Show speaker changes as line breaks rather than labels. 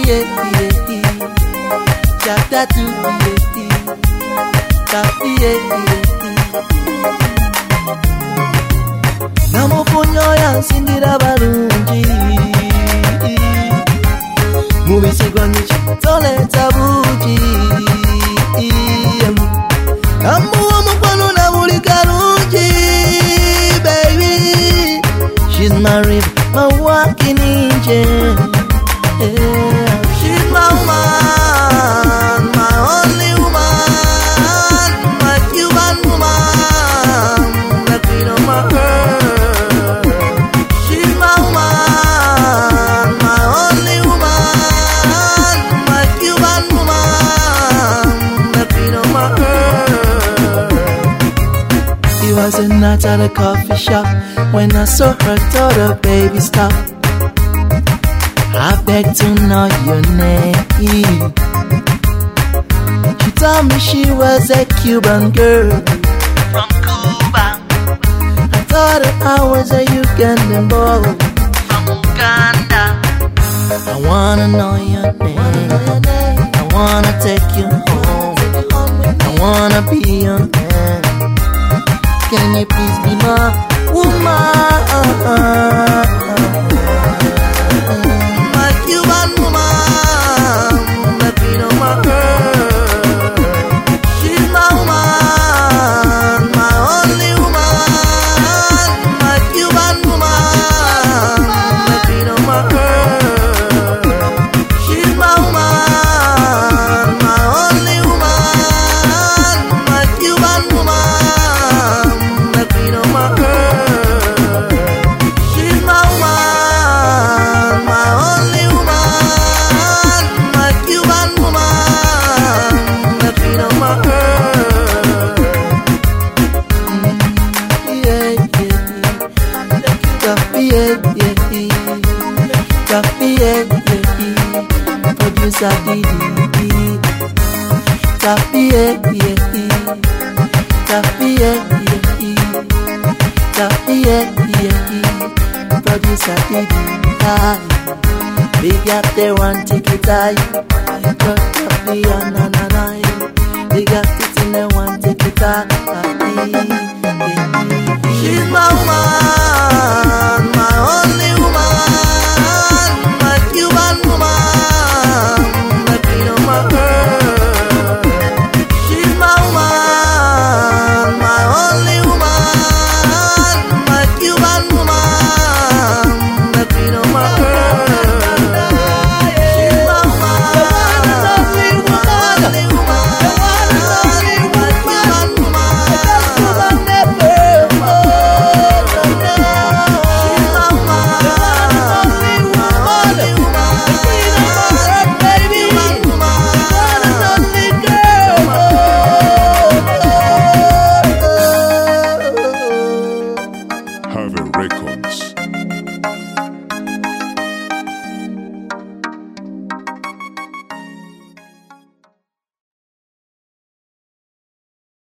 Chapter 2, namupunyoya nsingira balungi mubisigwanyi toleta bugi amuwa mukwano na buli kalungi baby. She's my river, my walking angel, she's my woman, my only woman, my Cuban woman, the queen of my heart. She's my woman, my only woman, my Cuban woman, the queen of my heart. It was a night at a coffee shop when I saw her daughter, baby, stop. I beg to know your name. She told me she was a Cuban girl from Cuba. I thought that I was a Ugandan boy from Uganda. I wanna know your name. I wanna take you home. I wanna be your man. Can you please be my woman? My Cuban woman, the queen of my heart. She's my woman, my only woman, my Cuban woman, the queen of my heart. She's my woman, my only woman, my Cuban woman, the queen of my heart. She's my woman, my only woman, my Cuban woman, the queen of my heart. Yeah, producer Didi. Producer Didi. Big up the one ticket I got the na. Big up it in the one ticket I. She's my woman, my only woman, my Cuban woman, the queen of my heart. She's my woman, my only woman, my Cuban woman, the queen of my heart.
Harvey Records.